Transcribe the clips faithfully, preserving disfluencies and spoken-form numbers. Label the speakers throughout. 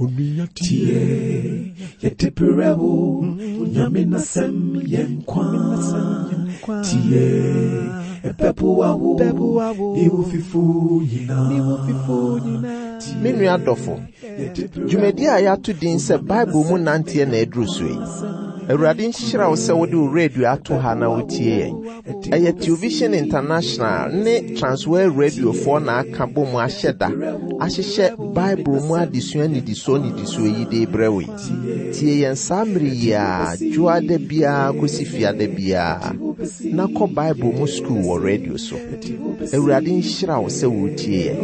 Speaker 1: Tie yeteperewo nyamina sem yenkwa tie epepuawo iwufifu yina
Speaker 2: Minu adofo Jumedi a yatu din se Bible mu nantie na edrusui Awurade nhyira wo se wode radio ato ha na wotie eye Television International ne Transworld Radio for na aka bom ahyeda ahyehye Bible mu adesua ni diso ni diso yi de brewe tie yen samri ya juade bia kosifia de bia na ko Bible mu school wo radio so Awurade nhyira wo se wotie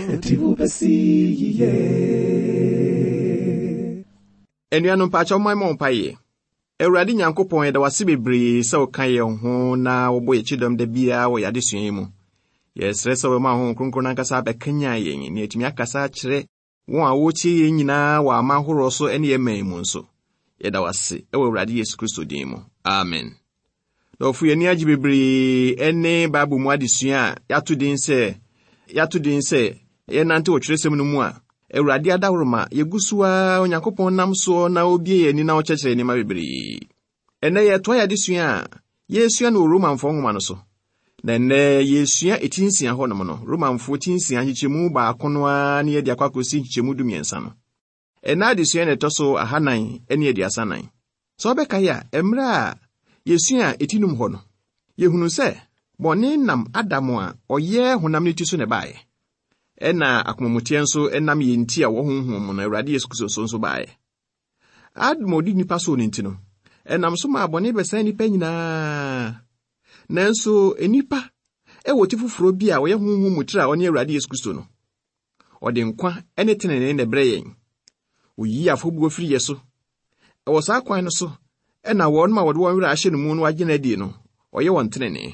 Speaker 3: Enuanom pa chawo mo mpaye Awurade Nyankopɔn yɛda wase bebree sɛ woka yɛ ho na wobɔ yɛ chidom da bia wɔ yɛade sua mu. Yɛsrɛ sɛ wɔma ho kronkron ankasa bɛkanya yɛn ne atumi akasa kyerɛ wɔn a wɔtie yɛn nyinaa wɔ ama ahorow so ne yɛman mu nso. Yɛda wase ɛwɔ Awurade Yesu Kristo din mu. Amen. Dɔfo yɛni agye bebree ɛne Bible mu adesua a yɛato din sɛ yɛato din sɛ yɛnante wɔ Twerɛsɛm no mu a Awurade adawroma yegusuwa Onyankopɔn nam so na obie yɛni na ɔkyerɛkyerɛ ni ma bebree. Ɛnɛ yɛtoa yɛadesua a yɛsua no Romanfo nhoma no so. Na ɛnɛ yɛsua etinsia hɔ nom no Romanfo tinsia hyehyɛmu baako no a ne yɛde akwakosi hyehyɛmu dumiɛnsa no. Ɛnɛ adesua ne ɛtɔ so ahanan ne aduasa nan. So ɔbɛka ya emra a yɛsua etinum hɔ no. Yɛhunu sɛ bɔne nam Adam a ɔyɛ honam ne ti so ne bae. Ena akomamutie nso enam yenti a wo honhom mu na Awurade Yesu Kristo so nso bae. Adam odi nipa so nti no. Enam so ma abone besan nipa nyinaa. Nanso enipa e woti fufuro bi a wo ye honhom mu tira oni Awurade Yesu Kristo no. Ode nkwa ene tenene ne bre yen. Oyi afobu ofiri yeso. E wo sa kwan no so ena wo no ma wo de won wira ahye no mu no agye adi no. Oye won tenene.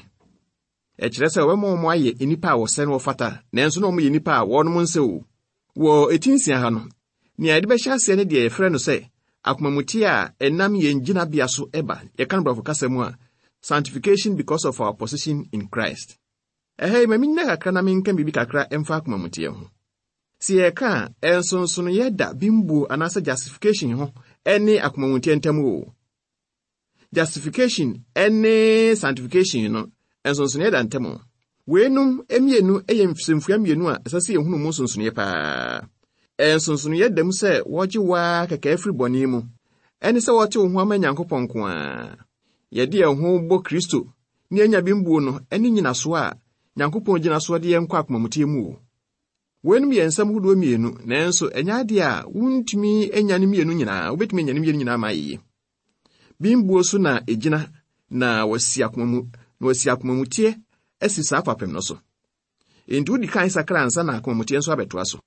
Speaker 3: E kyerɛ sɛ wɔn mo ayɛ enipa a wɔsɛn wɔ fata nanso na wɔn yɛ enipa a wɔn mo nse wo wɔ etinsia ha no nea yɛde bɛhyɛ ase ne deɛ yɛfrɛ no sɛ akomamutie a ɛnam yɛn gyina bia so ɛba yɛka no brɔfo kasa mu a sanctification because of our position in Christ. Ɛhɛ ma minna kakra na menka bibi kakra ɛmfa akomamutie ho si yɛka ɛnso nso no yɛda bimbuo anasa justification ho ɛne akomamutie ntam o justification ɛne sanctification no ensonso ne da ntemo wenum emienu eye mfsemfua mienu a asase ehunu mu nsonso ne pa ensonso ne yedam se woje wa kaka afri bone mu ene se wote ho ama Nyankopɔn ko a yede ho bo Kristo ne anya bimbuo no ene nyina so a Nyankopɔn gina so de yenkɔ akomamutie mu wenum ye nsam hudo mienu nanso enya de a wuntumi enya ne mienu nyina wobetumi enya ne mienu nyina ma yi bimbuo so na egina na wasi akomamu no asi akomamutie esi saa fapem no so. Endu di kan sakra ansa na akomamutie nso abetoa so.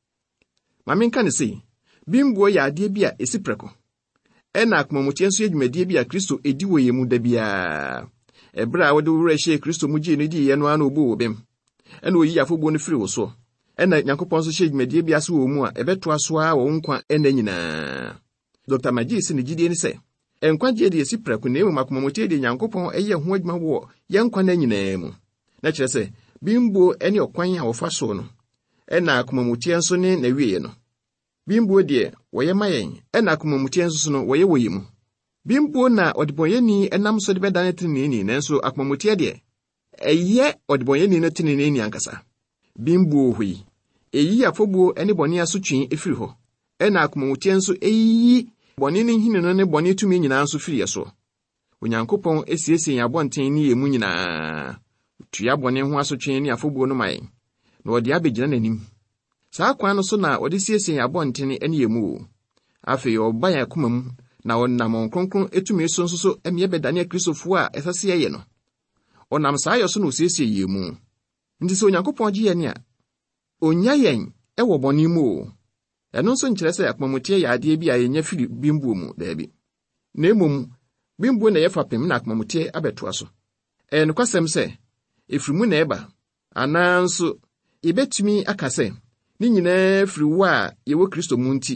Speaker 3: Ma menka ne sei, bimbuo ya ade bi a esi preko. Ɛna akomamutie nso edwumadie bi a Kristo edi wɔ yemu da bia. Ebra a wode wura hye Kristo mu gye ne di ye no ana obo wo bem. Ɛna oyi afobo no firi wo so. Ɛna Nyankopɔn nso hye edwumadie bi ase wɔ mu a ebetoa so a wɔ nkwa ɛna nyinaa. Doctor Maggie se ne gidie ne sɛ enkwagye de esi preko na emu makomamutie de Nyankopɔn eye ho adwuma wo yenkwa na nyinaa mu na kyerɛ sɛ bimbuo ene okwan a wofa so no ɛna akomamutie nso ne na wieye no bimbuo de woye mayen ɛna akomamutie nso no woye woye mu bimbuo na odibonyeni enam so de bedane tinini nanso akomamutie de eye odibonyeni no tinini ankasa bimbuo hui eyi afobuo ene bɔne asotwe efiri hɔ ɛna akomamutie nso eyi bɔne ne hine no ne bɔne tumi nyinaa nso firi yeso Onyankopɔn esiesie yabɔnten ne yemu nyinaa tuya bɔne ho asotwe ne afobuo no mai na ɔde abegyina nanim saa kwan no so na ɔde siesie yabɔnten ne yemu afei ɔba ya komam na ɔnam kronkron etumi so nso so eme bedane Kristofo a esase ye no ɔnam saa yɛ so no siesie yemu nti sɛ Onyankopɔn gye yɛn a onya yɛn ɛwɔ bɔne mu ɛno nso nkyerɛ sɛ akomamutie yɛ ade bi a yɛnya firi bimbuo mu daabi na emom bimbuo na yɛfa pem na akomamutie abɛtoa so ɛyɛ nokwasɛm sɛ efiri mu na ɛba anaa nso yɛbɛtumi aka sɛ ne nyinaa firi wo a yɛwɔ Kristo mu nti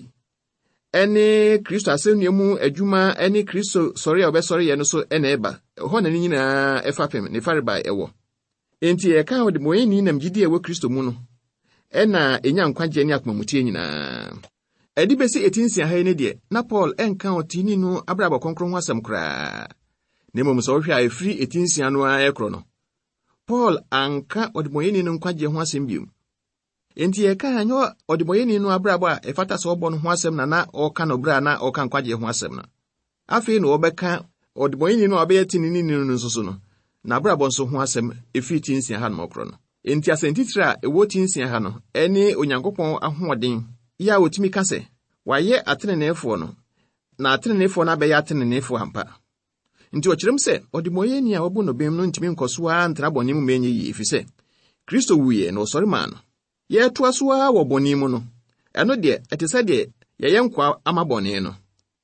Speaker 3: ɛne Kristo asɛnnua mu adwuma ɛne Kristo sɔre a ɔbɛsɔre yɛ no so ɛna ɛba hɔ na ne nyinaa ɛfa pem ne fareba ɛwɔ enti yɛka wɔde bɔyɛni nam gyidi a ɛwɔ Kristo mu no ɛna enya nkwagye ne akomamutie nyinaa Edi besi etinsia ha ne de na Paul enka otini no abrabọ konkron ho asem kra. Na mmom so hwe a efiri etinsia no a ekro no. Paul anka odimoyeni no nkwaje ho asem biom. Enti e ka anyo odimoyeni no abrabọ a efata so obo no ho asem na na oka no bra na oka nkwaje ho asem na. Afi no obeka odimoyeni no abe tinini no nsoso no. Na abrabọ nso ho asem efiri etinsia ha no okro no. Enti asentitira ewo tinsia ha no ene Onyankopɔn ahoɔden ya otimi kase waye atenenefo no na atenenefo na be ya atenenefo ampa. Nti okyerem se odimoyeni a obu no bem no ntimi nkoso a ntra bɔne mu menye yi efise Kristo wuye na osori ma no ye to aso a wo bɔne mu no eno de etese de ye yenkwa ama bɔne no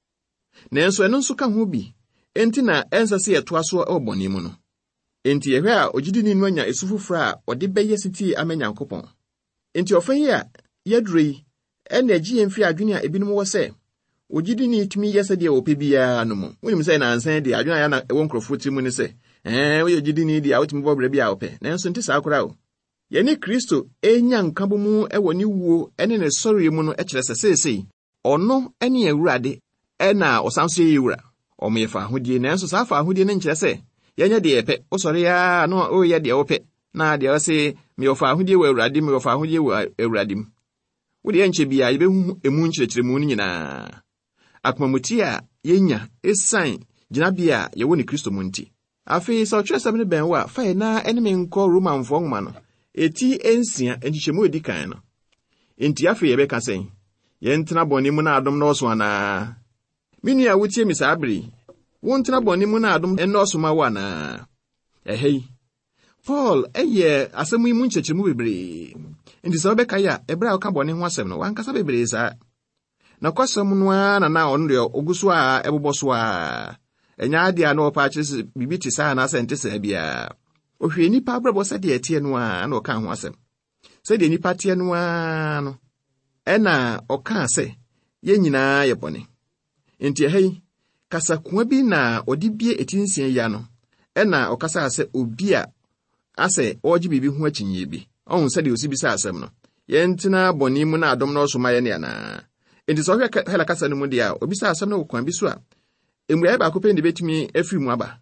Speaker 3: nanso eno nso ka ho bi enti na ensase ye to aso a wo bɔne mu no enti ye hwe a ogidi ni nwanya esufufura a ode beye siti amenyankopɔn enti ofan yi a yedrei ena agi emfi adwene a ebinom wo se ogidi ni tumi yese de ope bia no mu wonim se na ansan de adwene ya na ewo nkrofo ti mu ni se eh wo ogidi ni de a wotumi bobra bia ope nanso nti sa akora o ye ni Kristo enya nkabo mu ewo ni wuo ene ne sori mu no e kire se sesei ono ene awurade ena osanso ye wura o me fa hodie nanso sa fa hodie ne nkire se yenya de epe osori ya no o ye de ope na de o se me ofa hodie wa awurade me ofa hodie wa awurade mu wo de enche bia yebehu emu nkyerɛkyerɛ mu nyina akmamuti a yenya esan ginabia ye wo ni Kristo mu nti afi sa otwesem ne ben wa fa na eneme nko Roman fo nwoma no eti ensia enchichemu edi kan no enti afi ye beka sen ye ntena bɔne mu na adom na oso ana minu ya wutie mi sa abri wo ntena bɔne mu na adom en oso ma wa na ehei Paul eye asemu imu nkyerɛkyerɛmu bebre enti sa obeka ya ebra ka bɔne ho asem no wankasa bebre sa na kwasam no na na onre oguso a eboboso a enya ade a na opa akirisi bibi ti sa na asente sa bia ohwe nipa abrabo sa de atie no a na oka ho asem sa de nipa tie no a no ena oka se ye nyina ye bɔne enti hei kasa kwa bi na odi bie etinsia ya no ena okasa se obi a ase oji bibi ho akinye bi ohun sa de osibi sa asem no ye ntina bɔne mu na adom na osoma ye ne ana enti so hwe hela kasa no mu dia obi sa asem no kwan bi so a emua ba ko pe ndi betimi afiri mu aba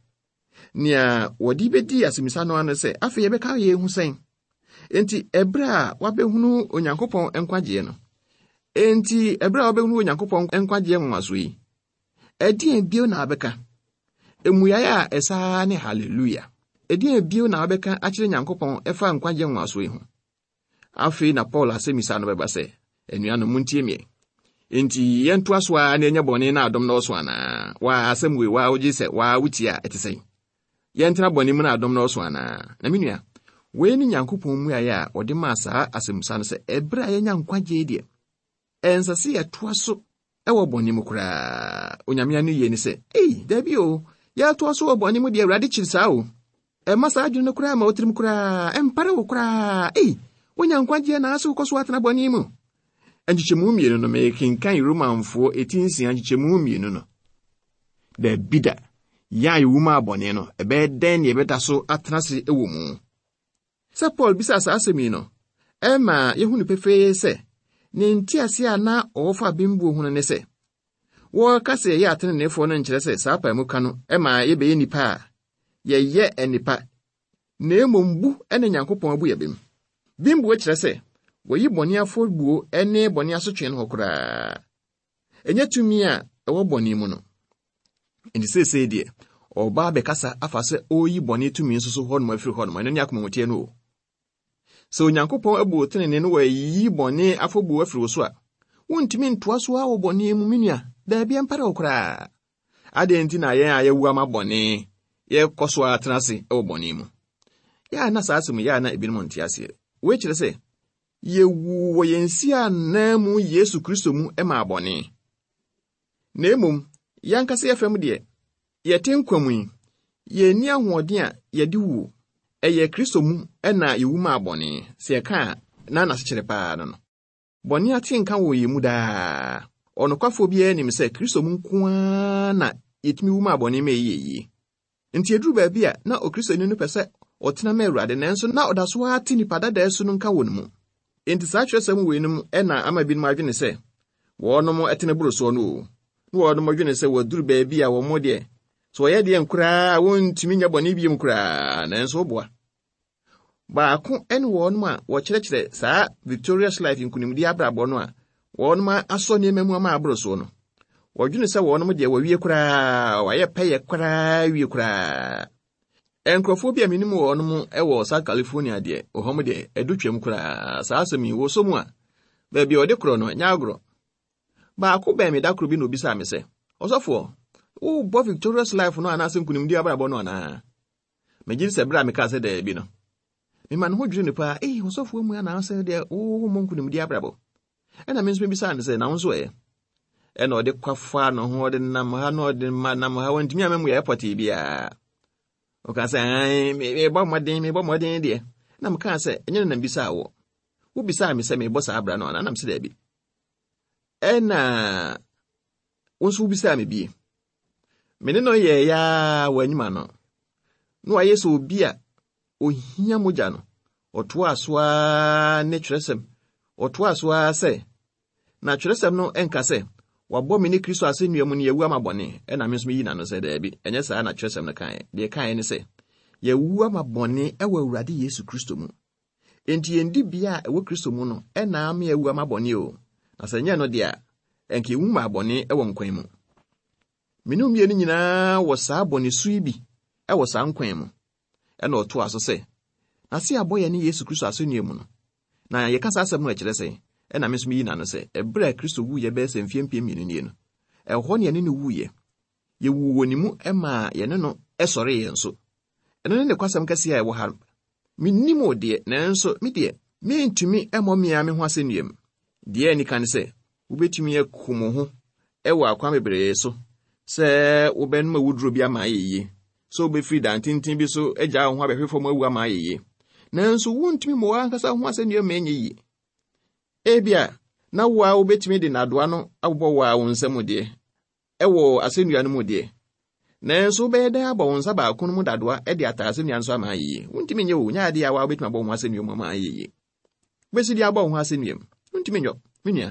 Speaker 3: nia wodi bedi asimisa no ano se afi ye beka ye hu sen enti ebra wabehunu Onyankopɔn enkwagye no enti ebra wabehunu Onyankopɔn enkwagye nwaso yi edien bio na abeka emua ya esa ne hallelujah edien bio na abeka akire Nyankopɔn efa nkwagye nwaso yi ho afi na Paul asemisa no beba se enua no muntie mie enti yentu aswa na enya bɔne na adom na oso ana wa asemwe wa oji se wa wutia etesei yentena bɔne mu na adom na oso ana na menua we ni Nyankopɔn mu ya ode ma saa asemsa no se ebra yenya nkwagye die ensase ya toaso ewo bɔne mu kura onyamia no ye ni se ei dabi o ya toaso wo bɔne mu die awurade kyirisa o e masa adwene no kura ma otirim kura empare wo kura ei wonya nkwagye na aso koso atena bɔne mu anjichemu mienu no me kinkan Romanfo etinsia anjichemu mienu no da bida ya iwuma abone no ebe den ye beta so atrase ewo mu se Paul bisa asemi no ema yehunu pefe se ne ntiase ana ofa bimbu hunu ne se wo kase ye atene nefo no nkyere se sa pa mu ka no ema ye be nipa ye ye enipa na emombu ene Nyankopɔn abu ye bim bimbu kyere se woyi bɔne afɔbuo ene bɔne asotwe no hokora enye tumi a ewo bɔne mu no enti sese de oba be kasa afa se oyi bɔne tumi nsoso hɔ no afiri hɔ no ene akomotie no so Nyankopɔn abu otene no wayi bɔne afɔbuo afiri so a wontimi ntoa so a wo bɔne mu minua da bia mpare hokora ade enti na yen ayewu ama bɔne ye koso atrase ewo bɔne mu ya na saasem ya na ebinom ntiase we kyerɛ se yewu wo yensi anamu Yesu Kristo mu ema abɔne na emom yankase yefam de yete nkwamu ye ni ahoɔden a yede wu eye Kristo mu ena yewu ma abɔne se ka na na sekyere pa no no bɔne ate nka wo ye mu daa ɔnokwafo bia nim se Kristo mu nkoa na yetimi wu ma abɔne ma yeyi nti eduru ba bia na o Kristo ni no pese ɔtena ma Awurade nanso na ɔdaso ate ni pada da so no nka wo no mu enti sa kyerɛsɛm weenum ɛna ama bi no adwene sɛ wɔnom etene boro so no no wɔnom dwene sɛ waduru baabi a wɔn de so wɔyɛ de nkura wɔntumi nya bɔne biem nkura nanso boa baako ɛne wɔnom a wɔkyerɛkyerɛ saa Victorious Life nkunimdi abrabɔ no a wɔnom asɔ nneɛma mu ama aboro so no wɔdwene sɛ wɔnom de wɔwie kura wɔyɛ pɛyɛ kura wie kura enkrofo bi aminim wɔnom ɛwɔ South California de ohom de edutwem kura saa asɛmi wo so mu a baabi ɔde kro no nya agro baako bɛn me da kro bi no bisa me sɛ ɔsɔfo wo bo Victorious Life no anasɛ nkunimdi abrabɔ no na megye sɛ bra me ka sɛ da bi no me man ho dwene pa eh ɔsɔfo mu ana sɛ de wo mo nkunimdi abrabɔ ɛna me nso bisa ne sɛ na wo nso ɛ ɛna ɔde kwafa no ho ɔde nam ha no ɔde nam ha wantumi amemu airport bia o ka say ai me bo modin me bo modin de na me ka say enye na bisa wo wo bisa me say me bo sa abra no na na me se da bi e na wonso wo bisa me bi me ne no ye ya wanyuma no no aye so obi a ohia moja no oto asoa ne tresem oto asoa say na tresem no enka say wabɔ me ne Kristo asɛnnua mu ne yewu amabɔne ɛna me nso yi na no sɛ da bi ɛnyɛ saa na kyerɛsɛm no kan de kan ne sɛ yewu amabɔne ɛwɔ Awurade Yesu Kristo mu enti yendi bia ɛwɔ Kristo mu no ɛna me yewu amabɔne o na sɛ nyɛ no de a ɛnka yewu amabɔne ɛwɔ nkwan mu menum ye ne nyinaa wɔ saa bɔne sui bi ɛwɔ saa nkwan mu ɛna ɔto aso sɛ na se abɔ ye ne Yesu Kristo asɛnnua mu no na ye kasa asɛm no kyerɛ sɛ ɛna me nso yi na no sɛ ɛbra Kristo wu ye bɛsɛ mfiempie mmienu nie no ɛhɔ ne yɛne no wu ye ye wu wɔ ne mu ɛma yɛne no ɛsɔre yɛn so ɛno ne kwasɛm kɛse a ɛwɔ ha minnim ode nanso me de me ntumi ɛmɔ mia me ho asɛnnuam de ani kan sɛ wobɛtumi akum ho ɛwɔ akwa bebree so sɛ wobɛnum awuduro bi ama ayeye so wobɛfiri dantintin bi so agya ho abɛhwefo mu awu ama ayeye nanso wontumi mo ankasa ho asɛnnuam enye yi ebia na wo a wobetimi de nadoa no abobɔ wo a wo nsɛm de ɛwɔ asɛnnua no mu de nanso bɛyɛ da abɔ wo nsa baako no mu dadoa ɛde ata asɛnnua nso ama ayeye wontimi nye wo nya de a wo betimi abɔ wo asɛnnua mu ama ayeye besi de abɔ wo asɛnnua mu wontimi nyo menua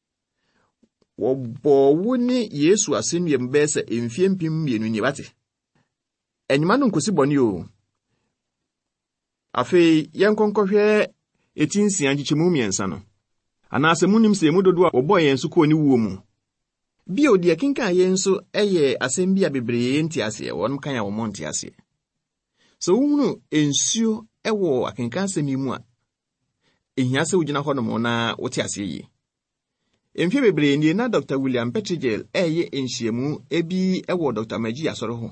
Speaker 3: wo bɔ wo ni Yesu asɛnnua mu bɛsɛ emfiempim mienu ni bate enyima no nkosi bɔne o afei yɛnkonkɔhwɛ etinsia nkyekemu miɛnsa no anase munim se mudodo a obo yen so ko ni wuo mu bi odi akinka yen so eye asem bia bebree nti ase wonum kan ya wo monti ase so wunu ensuo ewo akinka asem mu a ehia se ugina ho no mo na wote ase yi emfie bebree ni na Doctor William Petrigel eye enhyiemu ebi ewo Doctor Magi asoro ho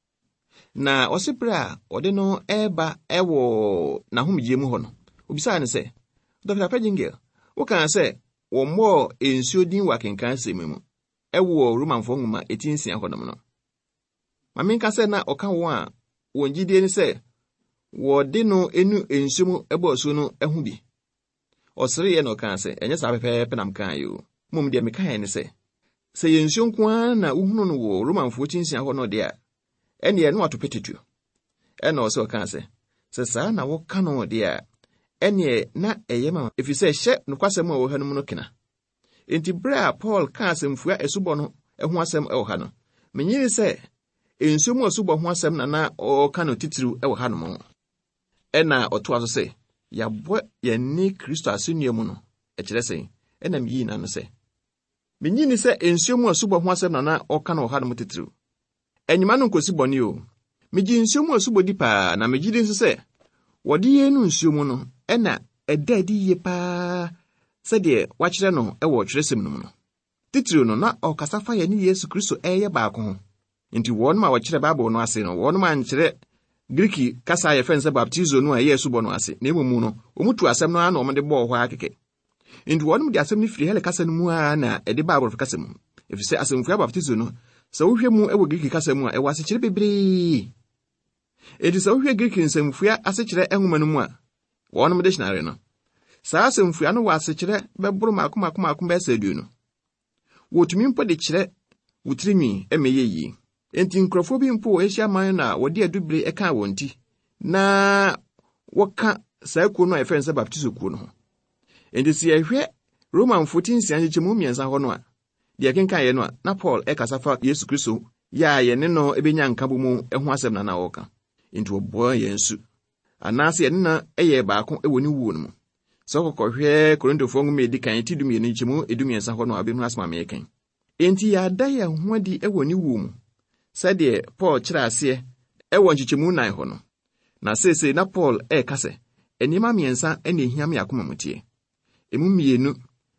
Speaker 3: na osipra ode no eba ewo na homgye mu ho no obisa ne se Doctor Petrigel wo kan sɛ wo mo ensuo din wa kenkan sɛm mu ɛwɔ Romanfo nwoma etinsia hodom no ma menka sɛ na ɔka wo a wo ngidie ne sɛ wo de no enu ensuo mu ɛbɔ so no ɛho bi ɔsere ye no kan sɛ ɛnyɛ saa pɛpɛpɛ nam kan yo mom de meka ne sɛ sɛ yensuo nko a na uhunu no wo Romanfo etinsia ho no de a ɛne ye no atopetetu ɛna ɔsɛ ɔka sɛ sɛ saa na wo ka no de a ene na eyema efise hye nokwasem a wo hanum no kena enti bra Paul ka asemfua esubɔ no eho asem e wo ha no menyiri se ensuo mu asubɔ ho asem na na o ka no titiru e wo ha no ena oto aso se yabɔ yɛne Kristo asennua mu no e kyerɛ sɛ ena miyi na no se menyini se ensuo mu asubɔ ho asem na na o ka no wo ha no titiru enyima no nkosi bɔne o megyi ensuo mu asubɔ di pa na megyi din se wɔde yenu nsuo mu no ɛna ɛda di ye pa sɛdeɛ wakyerɛ no ɛwɔ kyerɛsɛm no mu no titiri no na ɔkasa fa yɛ ne Yesu Kristo ɛyɛ baako ho nti wɔn ma wɔkyerɛ Bible no ase no wɔn ma nkyerɛ Greek kasa yɛ fɛn sɛ baptizo no a Yesu bɔ no ase na emu no omutu asɛm no ana ɔmo de bɔ hɔ akeke nti wɔn de asɛm no firi hele kasa no mu a na ɛde Bible kasa mu efisɛ asɛmfua baptizo no sɛ wohwɛ mu ɛwɔ Greek kasa mu a ɛwɔ ase kyerɛ bebree edi sɛ wohwɛ Greek nsɛmfua ase kyerɛ ɛhoma no mu a wɔn mo dictionary no saa asɛmfua no wɔ ase kyerɛ bɛboro maako maako maako bɛsɛ du no wotumi mpo de kyerɛ wutirinwi ɛmɛyɛ yi enti nkrɔfo bi mpo wɔ Asia man na wɔde adubire ɛka wɔn ti na wɔka saa kuo no a ɛfɛn sɛ baptizo kuo no ho enti sɛ yɛhwɛ Roman fourteen nsia nkyɛmu mmiɛnsa hɔ no a deɛ kenkan yɛ no a na Paul ɛkasa fa Yesu Kristo ya yɛ ne no ebenya nkabo mu ɛho asɛm na na wɔka. Nti wɔbɔ yɛn su. Anaasɛ yɛn na ɛyɛ baako ɛwɔ ne wuo no mu. Sɛ ɔkɔhwɛ Korintofo nwoma edi kan ti dumie ne nkyɛmu edumiɛnsa hɔ no a bɛhu asɛm a mɛkan. Enti yɛada yɛn ho adi ɛwɔ ne wuo mu. Sɛdeɛ Paul kyerɛ aseɛ ɛwɔ nkyɛmu nan hɔ no. Na sese na Paul ɛka sɛ enima mmiɛnsa ɛna ehia me akoma mutie. Emu mmienu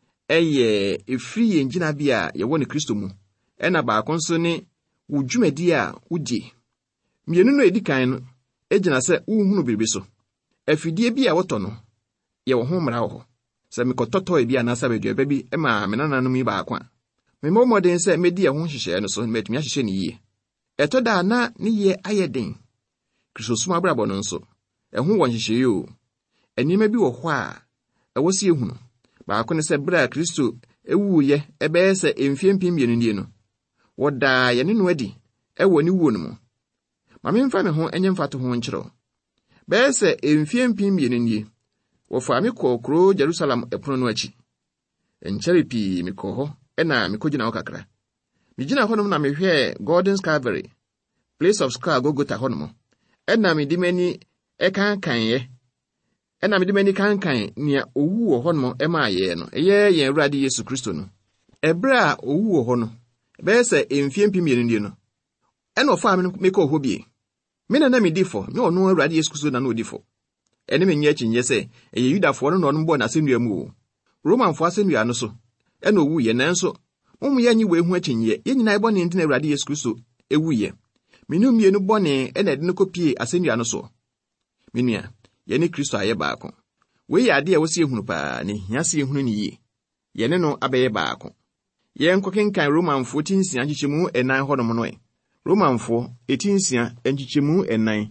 Speaker 3: ɛyɛ efiri yɛn gyina bi a yɛwɔ ne Kristo mu. Ɛna baako nso ne wo dwumadi a wodie. Mmienu no edi kan no egyina sɛ wohunu biribi so. Afidie bi a wɔtɔ no yɛwɔ ho mmara wɔ hɔ. Sɛ mekɔtɔtɔ ebi anaasɛ bɛduaba bi ɛma me nananom yi baako a memmɔ mmɔden sɛ medi ɛho nhyehyɛe no so matumi ahyehyɛ ne yie. Ɛtɔ da na ne yie ayɛ den. Kristosom abrabɔ no nso ɛho wɔ nhyehyɛe o. Anima bi wɔ hɔ a ɛwɔ sɛ ehunu. Baako ne sɛ bere a Kristo ewuuyɛ ɛbɛyɛ sɛ emfie mpem mmienu nie no. Wɔdaa yɛne no adi ɛwɔ ne wuo no mu. Ma memfa me ho enye mfato ho nkyerɛw. Bɛyɛ sɛ emfie mpem mmienu nie. Wɔfa me kɔ kuro Jerusalem ɛpono no akyi. Nkyɛre pii me kɔ hɔ ɛna me kɔgyina hɔ kakra. Me gyina hɔ nom na mehwɛ Gordon's Calvary, Place of Skull Golgotha hɔ nom. Ɛna me di mani ɛkankanɛ. Ɛna me di mani kankan nea owu wɔ hɔ nom ɛma ayɛ no. Ɛyɛ yɛn Awurade Yesu Kristo no. Ɛbrɛ a owu wɔ hɔ no. Bɛyɛ sɛ emfie mpem mmienu nie no. Ɛna ɔfa me kɔ hɔ bie. Me na na me difo, me ɔno Awurade Yesu Kristo na na odifo. Ɛne me nyɛ akyi nyɛ sɛ ɛyɛ Yudafo no na ɔno bɔ n'asɛnnua mu o. Romanfo asɛnnua no so. Ɛna owu yɛ nanso momu yɛ nyi we hu akyi nyɛ. Yɛn nyinaa bɔ ne ntina Awurade Yesu Kristo ewu yɛ. Menu mmienu bɔ ne ɛna ɛde no kopie asɛnnua no so. Menua, yɛne Kristo ayɛ baako. We yɛ ade a wɔsi ehunu paa ne hia se ehunu ne yie. Yɛne no abɛyɛ baako. Yɛn kɔkenkan Romanfo tinsia nkyekyɛmu ɛnan hɔ nom no ɛ. Romanfo etinsia nkyekyɛmu ɛnan.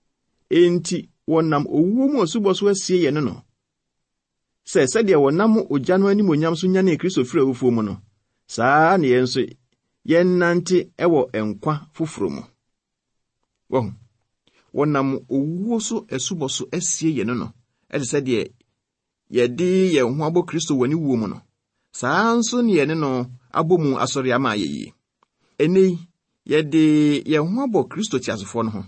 Speaker 3: Enti wɔnam owuo mu osubɔ so asie yɛne no. Sɛ sɛdeɛ wɔnam ogya no anim onyam so nya ne Kristo firi awufuo mu no. Saa ne yɛn so yɛn nante ɛwɔ enkwa foforo mu. Wɔn wɔnam owuo so asubɔ so asie yɛne no. Ɛde sɛdeɛ yɛde yɛn ho abɔ Kristo wɔ ne wuo mu no. Saa nso ne yɛne no abɔ mu asɔre ama yɛyi. Ene yɛde yɛn ho abɔ Kristo tiasefo no ho.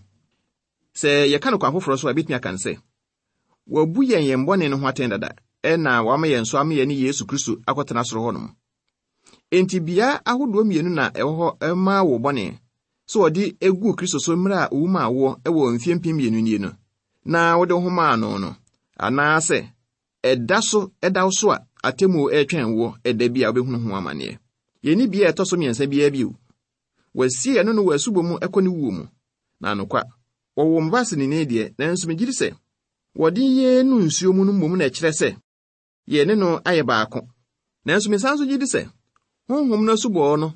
Speaker 3: Sɛ yɛka no kwa foforo so a bitumi aka nse. Wabu yɛn yɛn bɔne no ho atendada. Ɛna wama yɛn so ama yɛn ne Yesu Kristo akɔtena soro hɔ nom. Enti bia ahodoɔ mmienu na ɛwɔ hɔ ɛma wo bɔne. So wɔde egu Kristo so mmere a owu ma wo ɛwɔ mfie mpem mmienu nie no. Na wode ho ma no no. Anaasɛ ɛda so ɛda so a atemu ɛtwɛn wo ɛda bi a wobɛhunu ho amane. Yɛni bia ɛtɔ so mmiɛnsa bia bi o. Wasie ɛno no wasubɔ mu ɛkɔ ne wuo mu. Na anokwa wɔwɔ mbase ne ne deɛ nanso megiri sɛ wɔde yɛ no nsuo mu no mmom na ɛkyerɛ sɛ yɛne no ayɛ baako. Nanso mesan so gidi sɛ honhom no subɔ no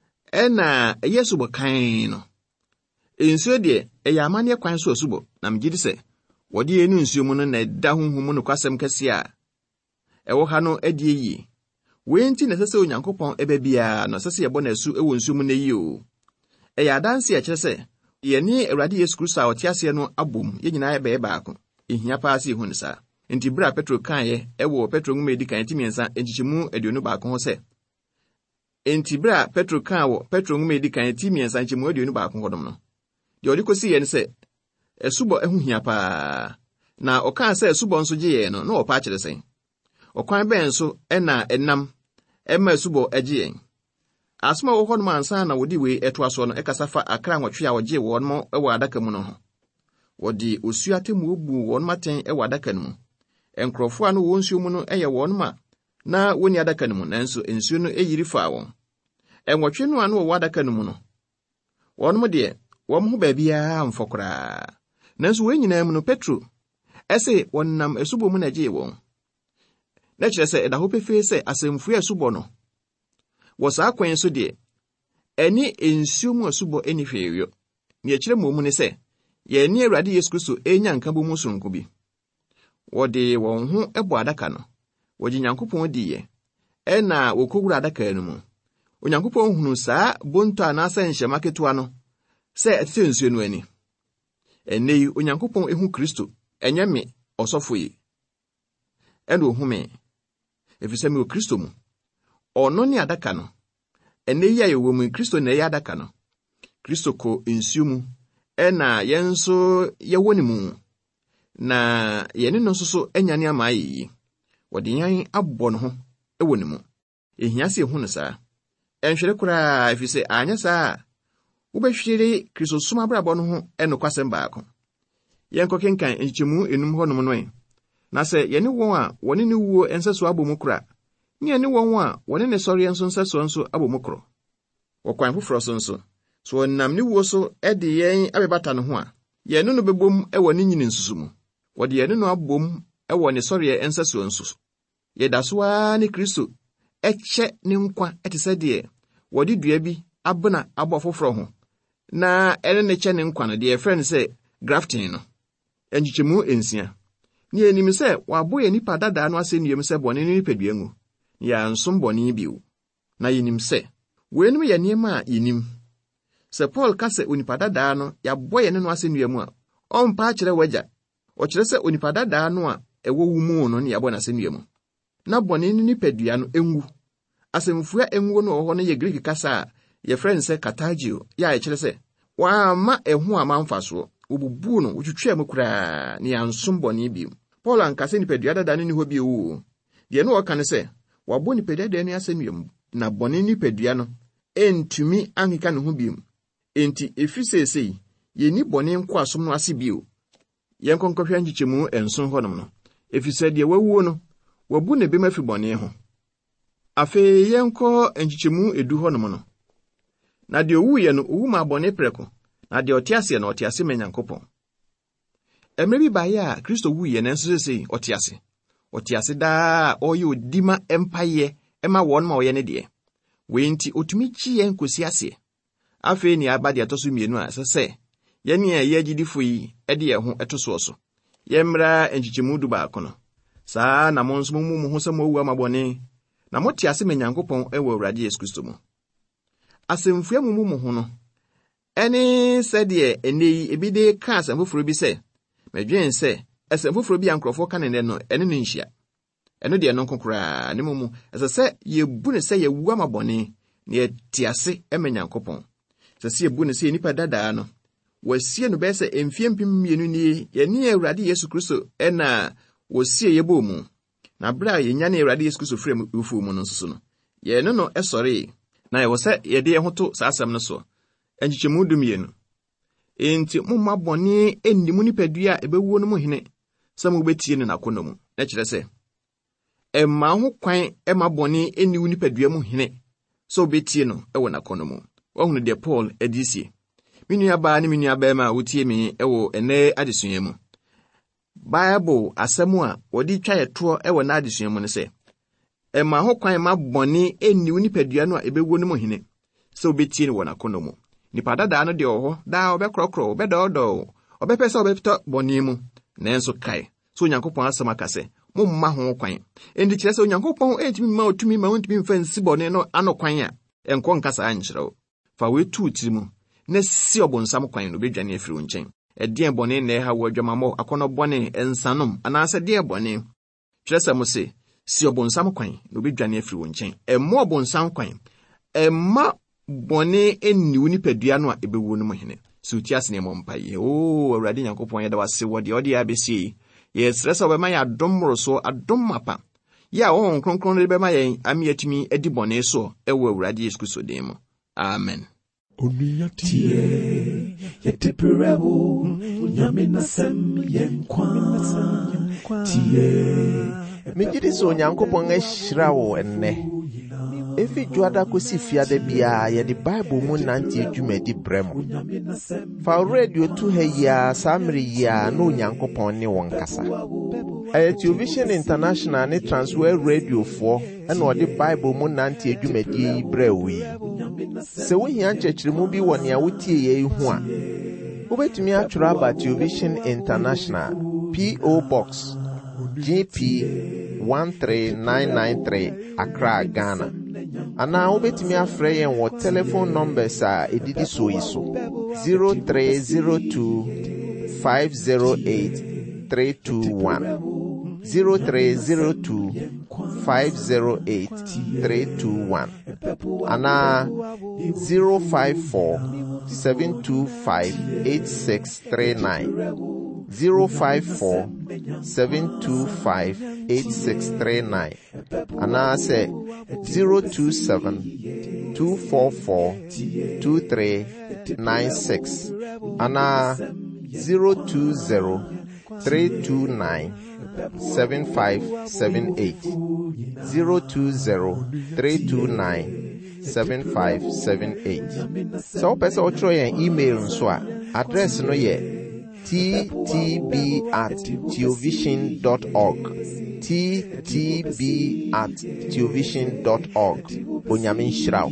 Speaker 3: ɛna ɛyɛ subɔ kan no. Nsuo deɛ ɛyɛ amane kwan so asubɔ na megidi sɛ wɔde yɛ no nsuo mu no na ɛda honhom no kwasɛm kɛse a ɛwɔ ha no adie yi. Wenti na sɛ sɛ Onyankopɔn ɛbɛ bia na sɛ sɛ yɛbɔ na asu ɛwɔ nsuo mu na yi o. Ɛyɛ adanse a kyerɛ sɛ yɛne Awurade Yesu Kristo a ɔte ase no abom yɛ nyinaa ɛbɛyɛ baako. Ehia paa sɛ ehun saa. Enti bra Petro kae ɛwɔ Petro nwoma edi kan timiɛnsa nkyekyɛmu aduonu baako ho sɛ. Enti bra Petro kae wɔ Petro nwoma edi kan timiɛnsa nkyekyɛmu aduonu baako hodom no. Deɛ ɔde kosi yɛ ne sɛ ɛsubɔ ɛho hia paa. Na ɔkaa sɛ ɛsubɔ nso gye yɛn no na ɔpa akyerɛ sɛn. Ɔkwan bɛn so ɛna ɛnam ɛma ɛsubɔ agye yɛn. Asoma wɔ hɔ no ansa na wodi we ɛtoa so no ɛkasa fa akra nwɔtwe a wɔgye wɔn mo ɛwɔ adaka mu no ho. Wɔde osu atemu obu wɔn maten ɛwɔ adaka no mu. Enkrɔfo a no wɔn nsuo mu no ɛyɛ wɔn ma na wɔni adaka no mu nanso nsuo no ɛyiri fa wɔn. Enwɔtwe no a no wɔ adaka no mu no. Wɔn mo deɛ wɔn ho baabi a mfɔkora. Nanso wɔn nyinaa mu no Petro ɛsɛ wɔnam esubɔ mu na gye wɔn. Na kyerɛ sɛ ɛda ho pefee sɛ asɛmfu esubɔ no. Wɔ saa kwan so deɛ ɛne nsuo mu asubɔ ɛni hwɛɛwio. Ne akyerɛ mu mu ne sɛ yɛne Awurade Yesu Kristo enya nka bɔ mu sonko bi. Wɔde wɔn ho ɛbɔ adaka no. Wɔgye Nyankopɔn di yɛ. Ɛna wɔkɔwura adaka no mu. Onyankopɔn hunu saa bonto anaasɛ nhyɛma ketewa no sɛ ɛtete nsuo no ani. Ɛnɛ yi Onyankopɔn ehu Kristo ɛnyɛ me ɔsɔfo yi. Ɛna ohume. efisɛ me o Kristo mu. Ɔno ne adaka no. Ene yi ayewo mu Kristo na ɛyɛ adaka no. Kristo ko nsuo mu, ɛna yɛn nso yɛwɔ ne mu. Na yɛne no nso so anyane ama ayi. Wɔde yan abɔ no ho ɛwɔ ne mu. Ehia se hu no saa. Ɛnhwere koraa efisɛ anya saa. Wobɛhwere Kristo suma abrabɔ no ho ɛnokwasɛm baako. Yɛnkɔ kenkan nkyemu enum hɔ nom no. Na sɛ yɛne wɔn a wɔne ne wuo ɛnsaso abɔ mu kora, ne yɛne wɔn a wɔne ne sɔre nso nsaso nso abɔ mu koro. Wɔkwan foforɔ so nso, so wɔnam ne wuo so ɛde yɛn abɛbata no ho a, yɛne no bɛbom ɛwɔ ne nyini nsusu mu. Wɔde yɛne no abom ɛwɔ ne sɔre ɛnsaso nso. Yɛda so a ne Kristo ɛkyɛ ne nkwa ɛte sɛ deɛ wɔde dua bi abena abɔ foforɔ ho, na ɛne ne kyɛ ne nkwa no deɛ ɛfrɛ no sɛ grafting no. Ɛnkyɛmu ensia. Ni enim sɛ wabo yɛ nipa dada no asɛnnuam sɛ bɔne ne nipadua ngu. Ya nsom bɔne bio. Na yenim sɛ wenum yɛ nneɛma a yenim. Sɛ Paul ka sɛ onipa dada no yɛabɔ yɛ ne no asɛnnuam a, ɔmpa akyerɛ wagya. Ɔkyerɛ sɛ onipa dada no a ɛwɔ wu mu no ne yɛabɔ n'asɛnnuam. Na bɔne ne nipadua no engu. Asɛmfua engu no wɔ hɔ no yɛ Greek kasa a yɛfrɛ no sɛ katagio, yɛ a ɛkyerɛ sɛ waama ɛho ama mfasoɔ. Obubu no wotwetwa mu kura ne yansom bɔne bio. Paul ankasa nipadua dada no ni hɔ bio wo. Deɛ no wɔka ne sɛ wabɔ nipadua dada no asɛnnuam na bɔne nipadua no entumi ankeka ne ho bio. Enti efi sesei yɛni bɔne nkoasom no ase bio. Yɛnkɔ nkɔhwɛ nkyɛmu enson hɔ nom no. Efi sɛ deɛ wawuo no wabu ne bema fi bɔne ho. Afei yɛnkɔ nkyɛmu edu hɔ nom no. Na deɛ owu yɛ no owu ma bɔne prɛko. Na deɛ ɔte ase na ɔte ase ma Nyankopɔn. Emre bi baayɛ a Kristo wu yɛ nanso sesei ɔte ase. Ɔte ase daa ɔyɛ odima empaye ɛma wɔn ma ɔyɛ ne deɛ. Wei nti otumi kyi yɛn kosi ase. Afei ni aba deɛ toso mienu a sɛ yɛne a yɛ agidifo yi ɛde yɛn ho ɛto so so. Yɛmmra nkyikyimu du baako no. Saa na mo nso mo mu ho sɛ mo wu amabɔne. Na mo te ase ma Nyankopɔn ɛwɔ Awurade Yesu Kristo mu. Asɛmfua mu mu ho no. Ɛne sɛdeɛ ene yi ebi de ka asɛmfoforo bi sɛ medwen sɛ asɛmfoforo bi ankrɔfo ka ne no ɛne ne nhyia. Ɛno deɛ no nkokora ne mumu ɛsɛ sɛ yebu ne sɛ yewu amabɔne ne yɛte ase ɛma Nyankopɔn. Sɛ sɛ yebu ne sɛ nipa dadaa no wasie no bɛyɛ sɛ emfie mpem mmienu nie yɛne Awurade Yesu Kristo ɛna wosie yɛbɔ mu. Na bra a yɛnya ne Awurade Yesu Kristo frɛ mu ufu mu no nso no yɛne no ɛsɔre na yɛwɔ sɛ yɛde yɛn ho to saa asɛm no so. Enchichemu dumienu. Enti mumma bɔne ennimu nipadua ebewuo no mu hene sɛ mo betie ne nakono mu. Na kyerɛ sɛ ɛma ho kwan ɛma bɔne enniwu nipadua mu hene sɛ obetie no ɛwɔ nakono mu. Wɔhunu de Paul edisie. Minua ba ne minua ba ma wotie me ɛwɔ ene adesua mu. Bible asɛm a wɔde twa yɛtoɔ ɛwɔ na adesua mu ne sɛ ɛma ho kwan ma bɔne enniwu nipadua no a ebewuo no mu hene sɛ obetie no wɔ nakono mu. Nipa dada no de oho da obɛkrɔkrɔ obɛdɔdɔ obɛpɛ sɛ obɛpita bɔne mu nanso kae so Onyankopɔn asɛm aka sɛ momma ho kwan. Endi kyerɛ sɛ Onyankopɔn entimi ma otumi ma ontimi mfa nsi bɔne no ano kwan a ɛnkɔ nkasa ankyerɛw. Fa wetu tiri mu na si ɔbonsam kwan no bedwane afiri wo nkyɛn. Ɛdeɛ bɔne na ɛha wo adwamamɔ akɔnɔ bɔne ensanom anaasɛ deɛ bɔne kyerɛ sɛ mo se si ɔbonsam kwan no bedwane afiri wo nkyɛn. Ɛmmo ɔbonsam kwan ɛma bɔne enniwu nipadua no a ebewuo no mu hene. So tiase ne mompaye. O Awurade Nyankopɔn yɛda wase wo de ɔde abɛsie. Yɛsrɛ sɛ ɔbɛma yɛ adom moroso adom mapa. Yɛ a wɔn kronkron de bɛma yɛn ami atumi adi bɔne so ɛwɔ Awurade Yesu Kristo din mu. Amen.
Speaker 1: Onuya tie yeteperewo nyame nasem yenkwa tie
Speaker 2: Mejidi so Nyankopɔn ahyira wo enne. Efi juada kosi fiade bia ye di Bible mu nanti edwumadi bremo. Fa radio tu ha ya samri ya no Nyankopɔn ne won kasa. Ayetio Vision International ne Transworld Radio fo ena odi Bible mu nanti edwumadi brewi. Se wo hia nkyekiremu bi wɔ nea wotie ye hu a. Wobetumi atwura Ayetio Vision International P O Box G P one three nine nine three Accra, Ghana. Ana obetimi afrɛ yɛn wɔ telephone numbers a edidi so yi so zero three zero two five zero eight three two one zero three zero two five zero eight three two one ana zero five four seven two five eight six three nine zero five four seven two five eight six three nine ana say zero two seven two four four two three nine six ana zero two zero three two nine seven five seven eight zero two zero three two nine seven five seven eight. So pesa otro yen email nso a address no ye t t b at theovision dot org t t b at theovision dot org. Bonyamin Shrao.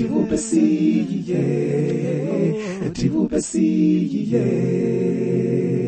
Speaker 2: Eti